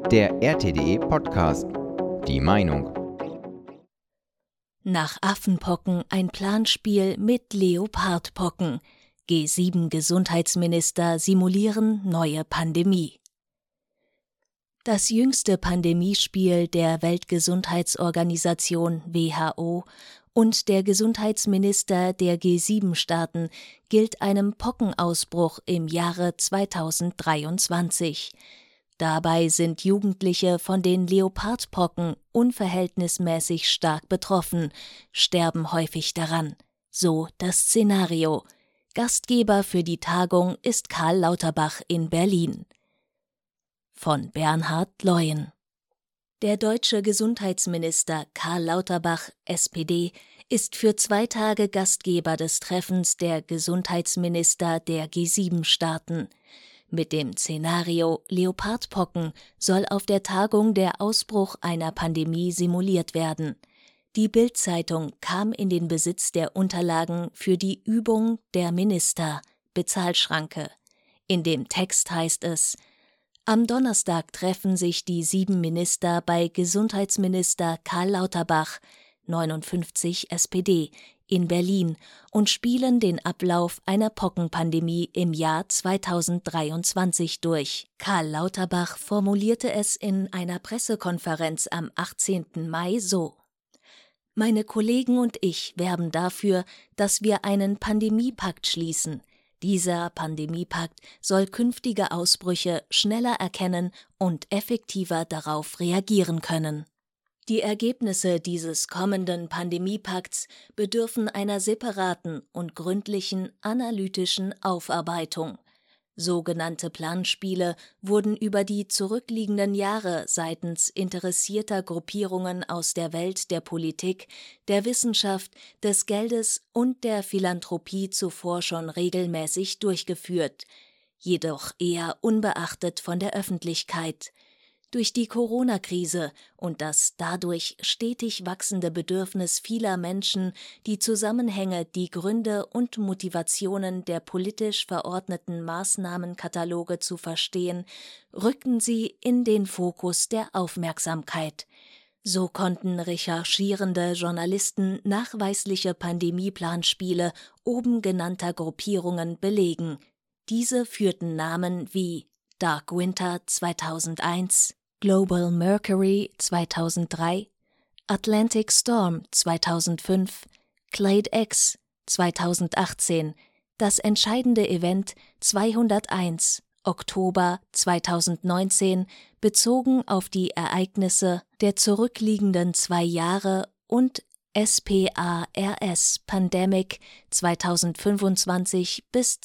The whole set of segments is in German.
Der RTDE Podcast. Die Meinung. Nach Affenpocken ein Planspiel mit Leopardpocken. G7-Gesundheitsminister simulieren neue Pandemie. Das jüngste Pandemiespiel der Weltgesundheitsorganisation WHO und der Gesundheitsminister der G7-Staaten gilt einem Pockenausbruch im Jahre 2023. Dabei sind Jugendliche von den Leopardpocken unverhältnismäßig stark betroffen, sterben häufig daran. So das Szenario. Gastgeber für die Tagung ist Karl Lauterbach in Berlin. Von Bernhard Leuen. Der deutsche Gesundheitsminister Karl Lauterbach, SPD, ist für 2 Tage Gastgeber des Treffens der Gesundheitsminister der G7-Staaten. Mit dem Szenario Leopardpocken soll auf der Tagung der Ausbruch einer Pandemie simuliert werden. Die Bild-Zeitung kam in den Besitz der Unterlagen für die Übung der Minister, Bezahlschranke. In dem Text heißt es: Am Donnerstag treffen sich die 7 Minister bei Gesundheitsminister Karl Lauterbach, 59 SPD, in Berlin und spielen den Ablauf einer Pockenpandemie im Jahr 2023 durch. Karl Lauterbach formulierte es in einer Pressekonferenz am 18. Mai so: Meine Kollegen und ich werben dafür, dass wir einen Pandemiepakt schließen. Dieser Pandemiepakt soll künftige Ausbrüche schneller erkennen und effektiver darauf reagieren können. Die Ergebnisse dieses kommenden Pandemiepakts bedürfen einer separaten und gründlichen analytischen Aufarbeitung. Sogenannte Planspiele wurden über die zurückliegenden Jahre seitens interessierter Gruppierungen aus der Welt der Politik, der Wissenschaft, des Geldes und der Philanthropie zuvor schon regelmäßig durchgeführt, jedoch eher unbeachtet von der Öffentlichkeit. Durch die Corona-Krise und das dadurch stetig wachsende Bedürfnis vieler Menschen, die Zusammenhänge, die Gründe und Motivationen der politisch verordneten Maßnahmenkataloge zu verstehen, rückten sie in den Fokus der Aufmerksamkeit. So konnten recherchierende Journalisten nachweisliche Pandemieplanspiele oben genannter Gruppierungen belegen. Diese führten Namen wie Dark Winter 2001, Global Mercury 2003, Atlantic Storm 2005, Clade X 2018, das entscheidende Event 201, Oktober 2019, bezogen auf die Ereignisse der zurückliegenden 2 Jahre und SPARS Pandemic 2025 bis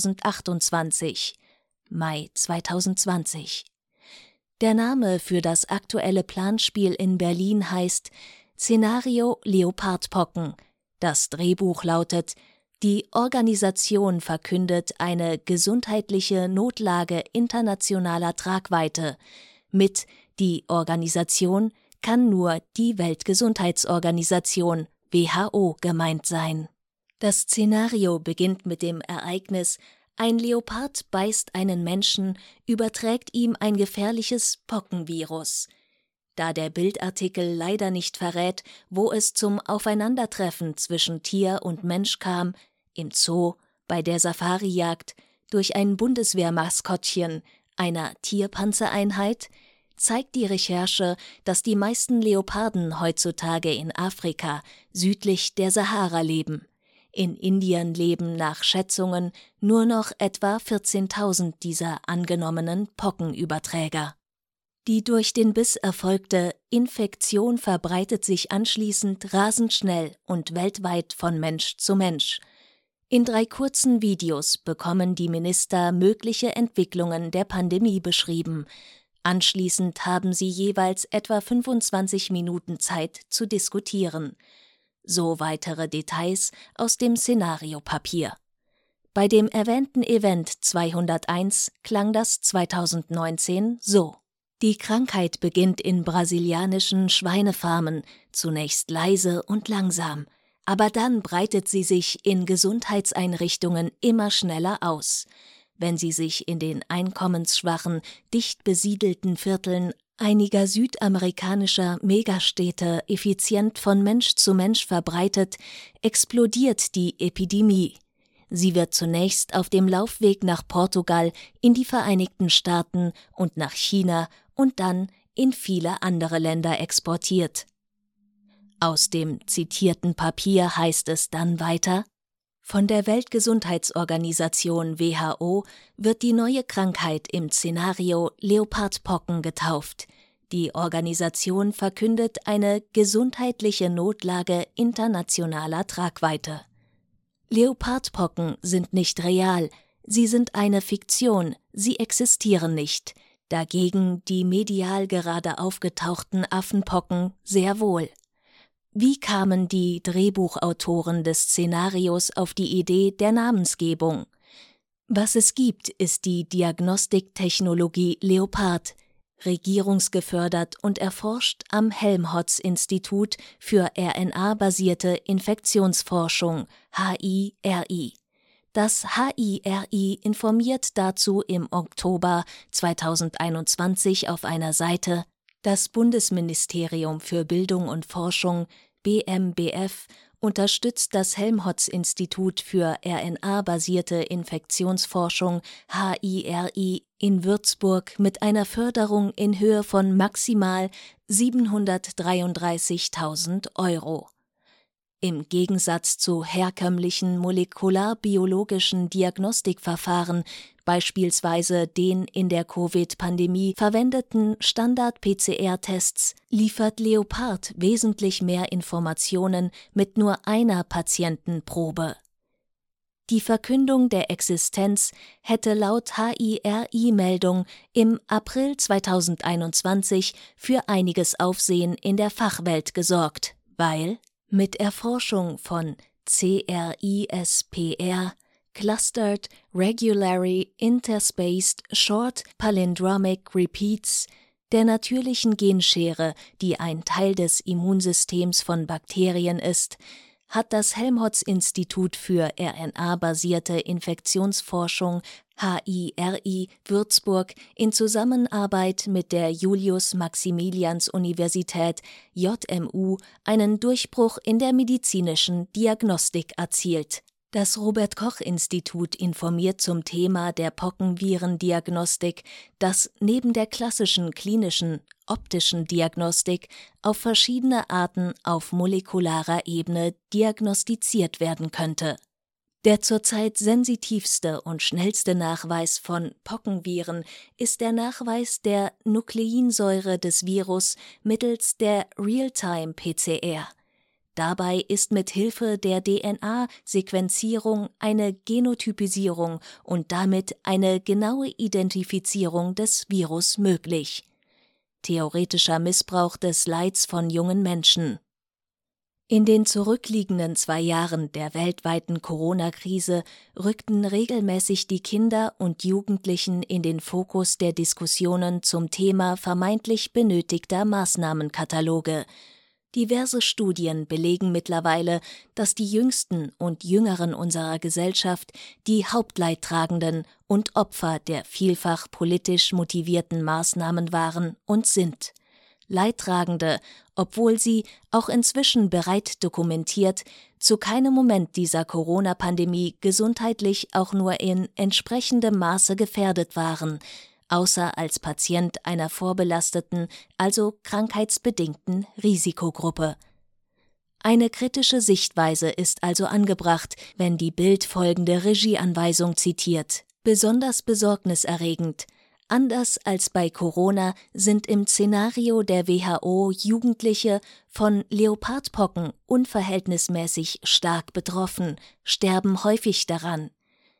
2028, Mai 2020. Der Name für das aktuelle Planspiel in Berlin heißt Szenario Leopardpocken. Das Drehbuch lautet: Die Organisation verkündet eine gesundheitliche Notlage internationaler Tragweite. Mit die Organisation kann nur die Weltgesundheitsorganisation WHO gemeint sein. Das Szenario beginnt mit dem Ereignis: Ein Leopard beißt einen Menschen, überträgt ihm ein gefährliches Pockenvirus. Da der Bildartikel leider nicht verrät, wo es zum Aufeinandertreffen zwischen Tier und Mensch kam, im Zoo, bei der Safarijagd, durch ein Bundeswehrmaskottchen, einer Tierpanzereinheit, zeigt die Recherche, dass die meisten Leoparden heutzutage in Afrika, südlich der Sahara leben. In Indien leben nach Schätzungen nur noch etwa 14.000 dieser angenommenen Pockenüberträger. Die durch den Biss erfolgte Infektion verbreitet sich anschließend rasend schnell und weltweit von Mensch zu Mensch. In 3 kurzen Videos bekommen die Minister mögliche Entwicklungen der Pandemie beschrieben. Anschließend haben sie jeweils etwa 25 Minuten Zeit zu diskutieren. So weitere Details aus dem Szenariopapier. Bei dem erwähnten Event 201 klang das 2019 so: Die Krankheit beginnt in brasilianischen Schweinefarmen, zunächst leise und langsam, aber dann breitet sie sich in Gesundheitseinrichtungen immer schneller aus. Wenn sie sich in den einkommensschwachen, dicht besiedelten Vierteln einiger südamerikanischer Megastädte effizient von Mensch zu Mensch verbreitet, explodiert die Epidemie. Sie wird zunächst auf dem Laufweg nach Portugal, in die Vereinigten Staaten und nach China und dann in viele andere Länder exportiert. Aus dem zitierten Papier heißt es dann weiter: Von der Weltgesundheitsorganisation WHO wird die neue Krankheit im Szenario Leopardpocken getauft. Die Organisation verkündet eine gesundheitliche Notlage internationaler Tragweite. Leopardpocken sind nicht real, sie sind eine Fiktion, sie existieren nicht. Dagegen die medial gerade aufgetauchten Affenpocken sehr wohl. Wie kamen die Drehbuchautoren des Szenarios auf die Idee der Namensgebung? Was es gibt, ist die Diagnostiktechnologie Leopard, regierungsgefördert und erforscht am Helmholtz-Institut für RNA-basierte Infektionsforschung, HIRI. Das HIRI informiert dazu im Oktober 2021 auf einer Seite: Das Bundesministerium für Bildung und Forschung, BMBF, unterstützt das Helmholtz-Institut für RNA-basierte Infektionsforschung, HIRI, in Würzburg mit einer Förderung in Höhe von maximal 733.000 €. Im Gegensatz zu herkömmlichen molekularbiologischen Diagnostikverfahren, beispielsweise den in der Covid-Pandemie verwendeten Standard-PCR-Tests, liefert Leopard wesentlich mehr Informationen mit nur einer Patientenprobe. Die Verkündung der Existenz hätte laut HIRI-Meldung im April 2021 für einiges Aufsehen in der Fachwelt gesorgt, weil mit Erforschung von CRISPR, Clustered Regularly Interspaced Short Palindromic Repeats, der natürlichen Genschere, die ein Teil des Immunsystems von Bakterien ist, hat das Helmholtz-Institut für RNA-basierte Infektionsforschung HIRI Würzburg in Zusammenarbeit mit der Julius-Maximilians-Universität JMU einen Durchbruch in der medizinischen Diagnostik erzielt. Das Robert-Koch-Institut informiert zum Thema der Pockenvirendiagnostik, dass neben der klassischen klinischen optischen Diagnostik auf verschiedene Arten auf molekularer Ebene diagnostiziert werden könnte. Der zurzeit sensitivste und schnellste Nachweis von Pockenviren ist der Nachweis der Nukleinsäure des Virus mittels der Realtime-PCR. Dabei ist mit Hilfe der DNA-Sequenzierung eine Genotypisierung und damit eine genaue Identifizierung des Virus möglich. Theoretischer Missbrauch des Leids von jungen Menschen. In den zurückliegenden 2 Jahren der weltweiten Corona-Krise rückten regelmäßig die Kinder und Jugendlichen in den Fokus der Diskussionen zum Thema vermeintlich benötigter Maßnahmenkataloge. Diverse Studien belegen mittlerweile, dass die Jüngsten und Jüngeren unserer Gesellschaft die Hauptleidtragenden und Opfer der vielfach politisch motivierten Maßnahmen waren und sind. Leidtragende, obwohl sie, auch inzwischen bereit dokumentiert, zu keinem Moment dieser Corona-Pandemie gesundheitlich auch nur in entsprechendem Maße gefährdet waren, außer als Patient einer vorbelasteten, also krankheitsbedingten Risikogruppe. Eine kritische Sichtweise ist also angebracht, wenn die Bild folgende Regieanweisung zitiert: Besonders besorgniserregend. Anders als bei Corona sind im Szenario der WHO Jugendliche von Leopardpocken unverhältnismäßig stark betroffen, sterben häufig daran.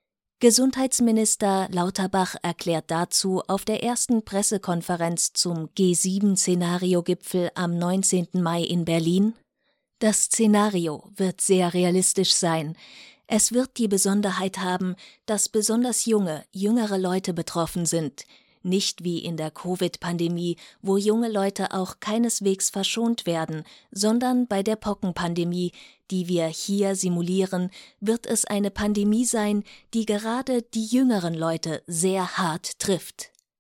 Gesundheitsminister Lauterbach erklärt dazu auf der ersten Pressekonferenz zum G7-Szenario-Gipfel am 19. Mai in Berlin: Das Szenario wird sehr realistisch sein. Es wird die Besonderheit haben, dass besonders jüngere Leute betroffen sind. Nicht wie in der Covid-Pandemie, wo junge Leute auch keineswegs verschont werden, sondern bei der Pockenpandemie, die wir hier simulieren, wird es eine Pandemie sein, die gerade die jüngeren Leute sehr hart trifft.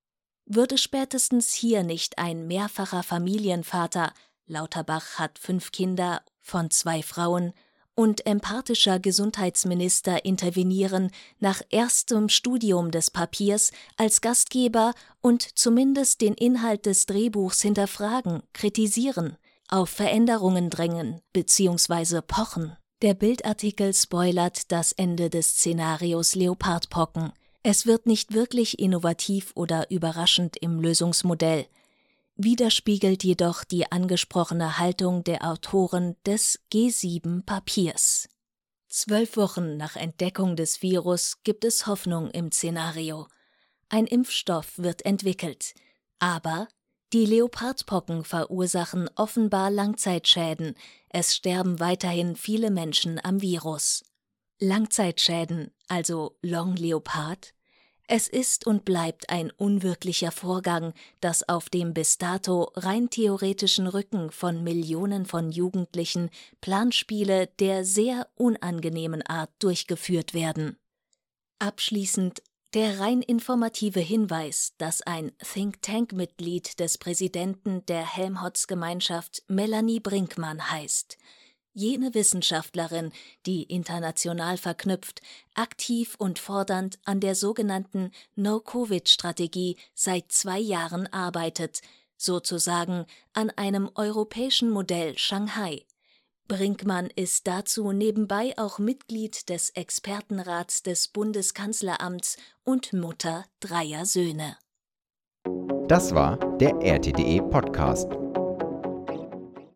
Würde spätestens hier nicht ein mehrfacher Familienvater, Lauterbach hat 5 Kinder von 2 Frauen, und empathischer Gesundheitsminister intervenieren, nach erstem Studium des Papiers als Gastgeber und zumindest den Inhalt des Drehbuchs hinterfragen, kritisieren, auf Veränderungen drängen bzw. pochen. Der Bild-Artikel spoilert das Ende des Szenarios Leopardpocken. Es wird nicht wirklich innovativ oder überraschend im Lösungsmodell, widerspiegelt jedoch die angesprochene Haltung der Autoren des G7-Papiers. 12 Wochen nach Entdeckung des Virus gibt es Hoffnung im Szenario. Ein Impfstoff wird entwickelt, aber die Leopardpocken verursachen offenbar Langzeitschäden. Es sterben weiterhin viele Menschen am Virus. Langzeitschäden, also Long Leopard? Es ist und bleibt ein unwirklicher Vorgang, das auf dem bis dato rein theoretischen Rücken von Millionen von Jugendlichen Planspiele der sehr unangenehmen Art durchgeführt werden. Abschließend der rein informative Hinweis, dass ein Think-Tank-Mitglied des Präsidenten der Helmholtz-Gemeinschaft Melanie Brinkmann heißt. Jene Wissenschaftlerin, die international verknüpft, aktiv und fordernd an der sogenannten No-Covid-Strategie seit 2 Jahren arbeitet, sozusagen an einem europäischen Modell Shanghai. Brinkmann ist dazu nebenbei auch Mitglied des Expertenrats des Bundeskanzleramts und Mutter 3 Söhne. Das war der RTDE Podcast.